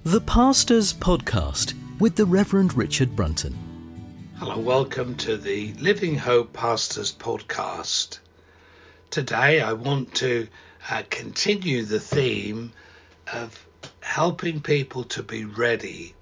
The Pastor's Podcast with the Reverend Richard Brunton. Hello, welcome to the Living Hope Pastors Podcast. Today I want to continue the theme of helping people to be ready,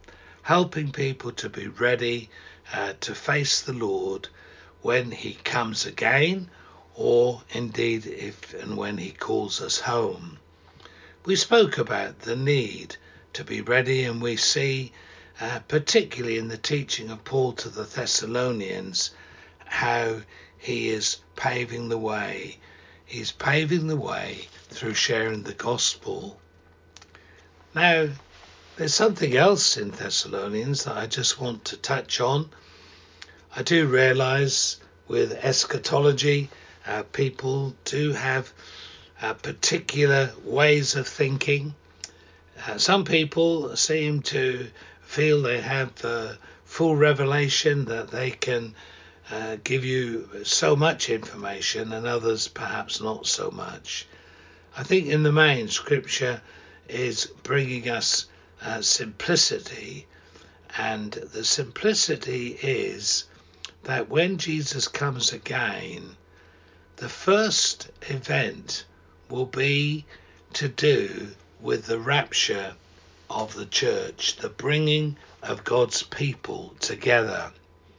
to face the Lord when he comes again, or indeed if and when he calls us home. We spoke about the need to be ready, and we see particularly in the teaching of Paul to the Thessalonians how he is paving the way. He's paving the way through sharing the gospel. Now, there's something else in Thessalonians that I just want to touch on. I do realize with eschatology, people do have particular ways of thinking. Some people seem to feel they have full revelation, that they can give you so much information, and others perhaps not so much. I think in the main, Scripture is bringing us simplicity, and the simplicity is that when Jesus comes again, the first event will be to do with the rapture of the church, the bringing of God's people together.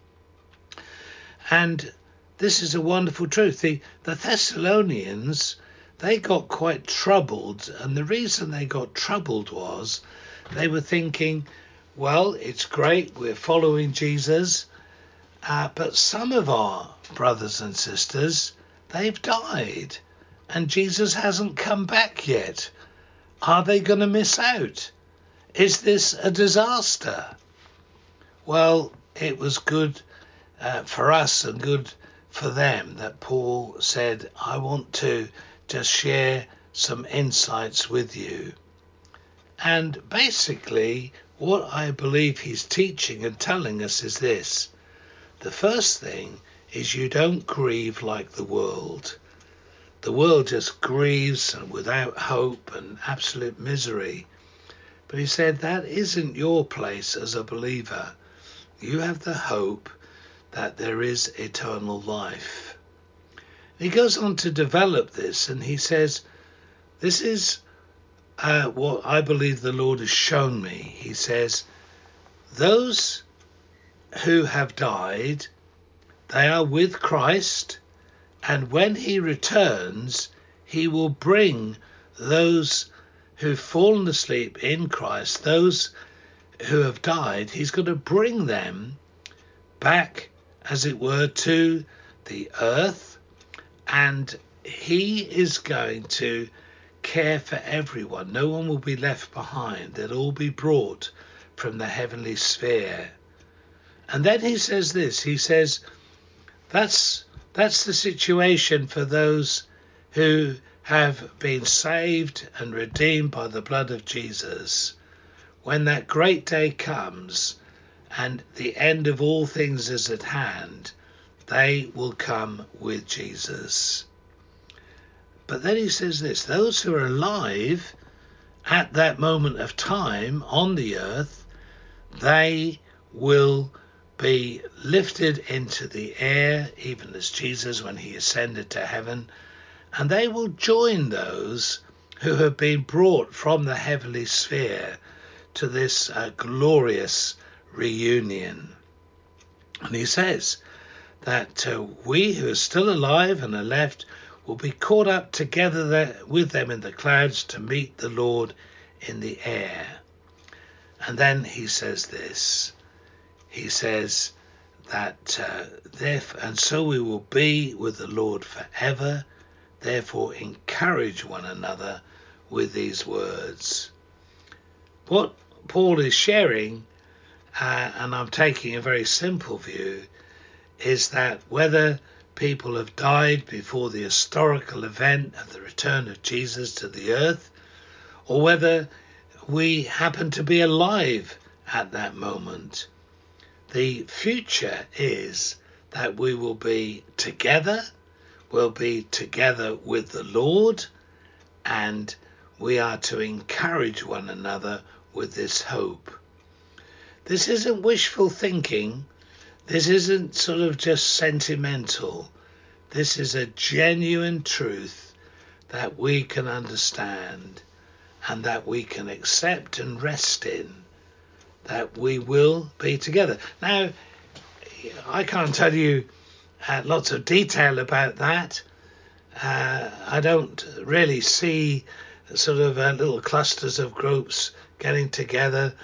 And this is a wonderful truth. The Thessalonians, they got quite troubled, and the reason they got troubled was they were thinking, well, it's great, we're following Jesus, but some of our brothers and sisters, they've died, and Jesus hasn't come back yet. Are they going to miss out? Is this a disaster? Well, it was good for us and good for them that Paul said, I want to just share some insights with you. And basically, what I believe he's teaching and telling us is this. The first thing is you don't grieve like the world. The world just grieves and without hope and absolute misery. But he said that isn't your place as a believer. You have the hope that there is eternal life. He goes on to develop this, and he says, this is what I believe the Lord has shown me. He says, those who have died, they are with Christ, and when he returns, he will bring those who've fallen asleep in Christ, those who have died, he's going to bring them back, as it were, to the earth, and he is going to care for everyone. No one will be left behind. They'll all be brought from the heavenly sphere. And then he says this, he says, that's the situation for those who have been saved and redeemed by the blood of Jesus. When that great day comes and the end of all things is at hand, they will come with Jesus. But then he says this, those who are alive at that moment of time on the earth, they will be lifted into the air, even as Jesus when he ascended to heaven, and they will join those who have been brought from the heavenly sphere to this glorious reunion. And he says that we who are still alive and are left will be caught up together with them in the clouds to meet the Lord in the air. And then he says this. He says that and so we will be with the Lord forever. Therefore, encourage one another with these words. What Paul is sharing, and I'm taking a very simple view, is that whether people have died before the historical event of the return of Jesus to the earth, or whether we happen to be alive at that moment, the future is that we will be together, we'll be together with the Lord, and we are to encourage one another with this hope. This isn't wishful thinking. This isn't sort of just sentimental. This is a genuine truth that we can understand and that we can accept and rest in, that we will be together. Now, I can't tell you lots of detail about that. I don't really see sort of little clusters of groups getting together,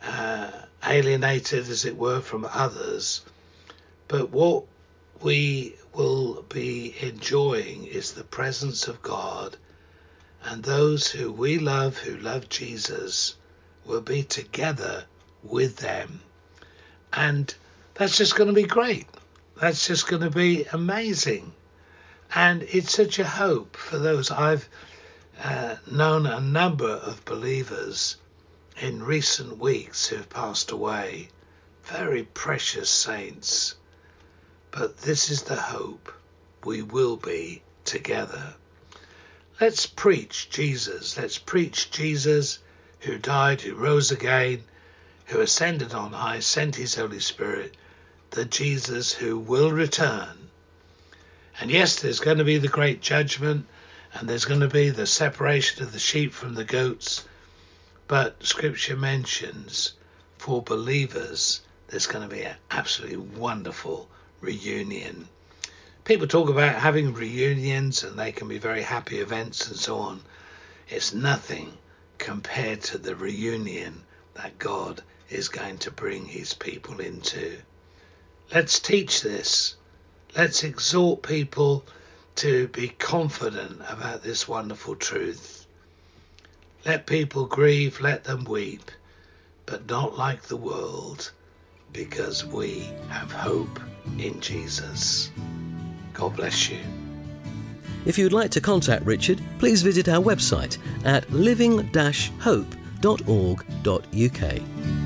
alienated, as it were, from others. But what we will be enjoying is the presence of God, and those who we love, who love Jesus, will be together with them. And that's just going to be great. That's just going to be amazing. And it's such a hope for those. I've known a number of believers in recent weeks who've passed away, very precious saints. But this is the hope. We will be together. Let's preach Jesus. Let's preach Jesus, who died, who rose again, who ascended on high, sent his Holy Spirit, the Jesus who will return. And yes, there's going to be the great judgment, and there's going to be the separation of the sheep from the goats. But Scripture mentions for believers, there's going to be an absolutely wonderful reunion. People talk about having reunions, and they can be very happy events and so on. It's nothing compared to the reunion that God is going to bring his people into. Let's teach this. Let's exhort people to be confident about this wonderful truth. Let people grieve, let them weep, but not like the world, because we have hope in Jesus. God bless you. If you'd like to contact Richard, please visit our website at living-hope.org.uk.